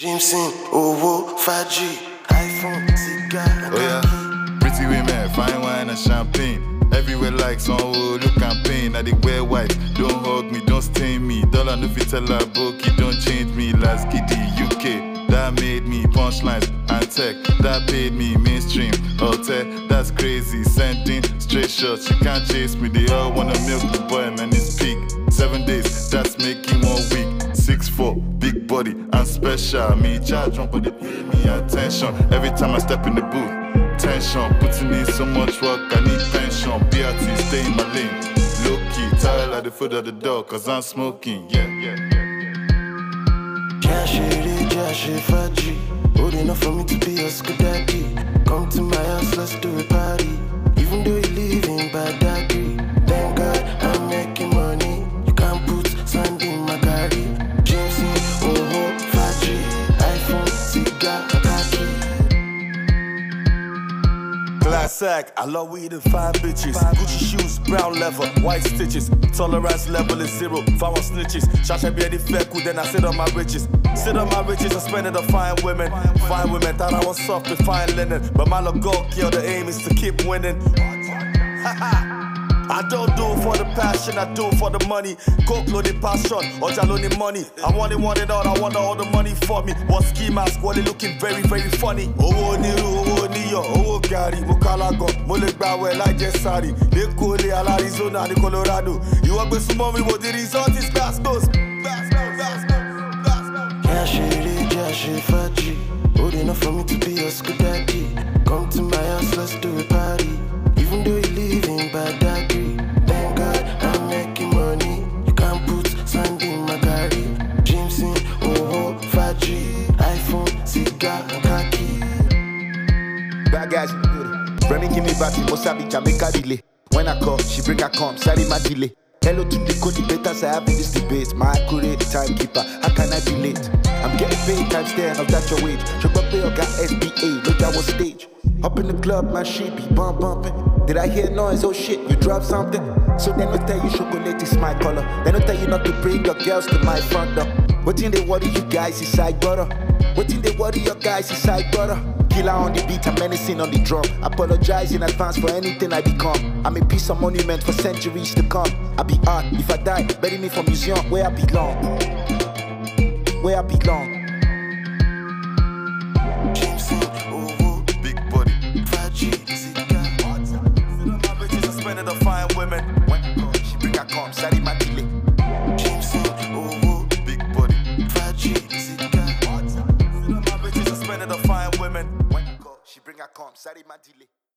Jameson, Owo, 5G, iPhone, cigar. Oh yeah, pretty women, fine wine and champagne. Everywhere like some old look campaign. I dey wear white, don't hug me, don't stain me. Dollar no fit tell her book, don't change me. Last giddy UK, that made me punchlines and tech. That paid me mainstream, hotel, that's crazy. Sending straight shots, you can't chase me. They all wanna milk the boy, man, it's peak. 7 days, that's making 1 week. 6'4", big body, and special. Me charge one, but they pay me attention. Every time I step in the booth, tension. Putting in so much work, I need pension. BRT, stay in my lane. Low key, tile at the foot of the door, cause I'm smoking, yeah. Cash it, 5G. Old enough for me to be your school daddy. Come to my house, let's do a party. Even though you live in Badagry, thank God I'm making money. You can't put sand in my garden. Jameson, Owo, 5G, iPhone, cigar, khaki. Classic, I love weed and fine bitches. Gucci shoes, brown leather, white stitches. Tolerance level is 0, if I want snitches. Shasha be any feku, then I sit on my riches. Sit on my riches and spend it on fine women. Fine women thought I was soft with fine linen. But my little go kill, the aim is to keep winning. I don't do it for the passion, I do it for the money. Coke loaded passion, or jaloni money. I want it all, I want all the money for me. What ski mask, what it looking very, very funny. Owo niru, owo niyo, owo gari, mukalago, molegbawe like Jesari. De Cole, al Arizona, de Colorado. You want to sumo me, but the result is Glasgow. Cash it, 5G. Old enough for me to be your school daddy. Come to my house, let's do a party. Even though you live in Badagry, thank God I'm making money. You can't put sand in my garden. Jameson, Owo, 5G, iPhone, cigar, khaki. Bad guys, Remy give me back, Mosabi, Jamaica delay. When I call, she bring her come, sorry my delay. Hello to the code debaters, I have in this debate. My accurate timekeeper, how can I be late? I'm getting paid times 10 of that your wage. Sugar Bill got SBA, look at what stage. Up in the club, my shit be bumping. Did I hear noise? Oh shit, you dropped something? So they don't tell you chocolate is my color. They don't tell you not to bring your girls to my front door. What in they worry you guys is side butter? What in they worry your guys is side butter? Killer on the beat, I'm menacing on the drum. Apologize in advance for anything I become. I'm a piece of monument for centuries to come. I be art, if I die, bury me for museum where I belong. Where I belong. Jameson, Owo, Big body, 5G, cigar. My bitches are spending on fine women. When I call, she bring her come, sorry my delay. Jameson, Owo, big body. 5G, cigar. My bitches are spending on fine women. When I call, she bring her come, sorry my delay.